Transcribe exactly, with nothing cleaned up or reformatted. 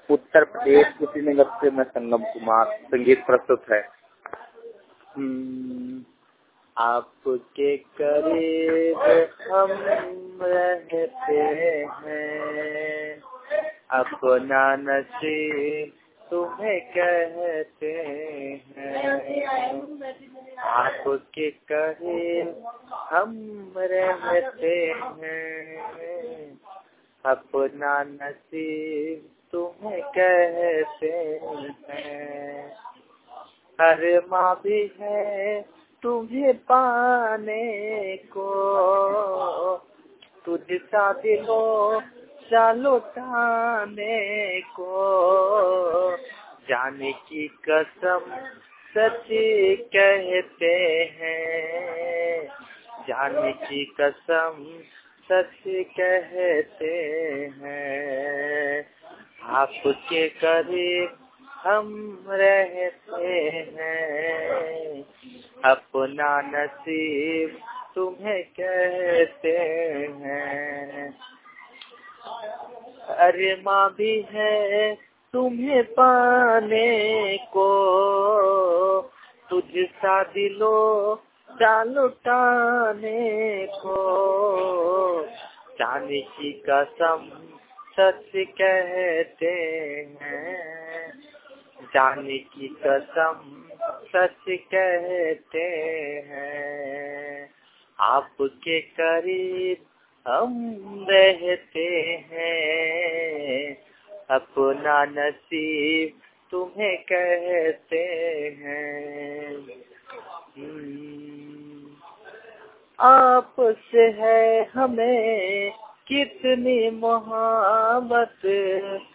उत्तर प्रदेश कुशीनगर से मैं संगम कुमार, संगीत प्रस्तुत है। आपके करीब हम रहते हैं, अपना नसीब तुम्हें कहते हैं। आपके करीब हम रहते हैं, अपना नसीब तुम्हें कहते हैं। अरे माँ भी है तुम्हें पाने को, तुझसा दिलो चलो लौटाने को। जाने की कसम सच्ची कहते हैं, जाने की कसम सच कहते हैं। आपके करीब हम रहते हैं, अपना नसीब तुम्हें कहते हैं। अरे माँ भी है तुम्हें पाने को, तुझसा दिलो चालू टाने को। जाने की कसम सच कहते हैं, जाने की कसम सच कहते हैं। आपके करीब हम रहते हैं, अपना नसीब तुम्हें कहते हैं। आपसे है हमें कितनी मोहब्बत,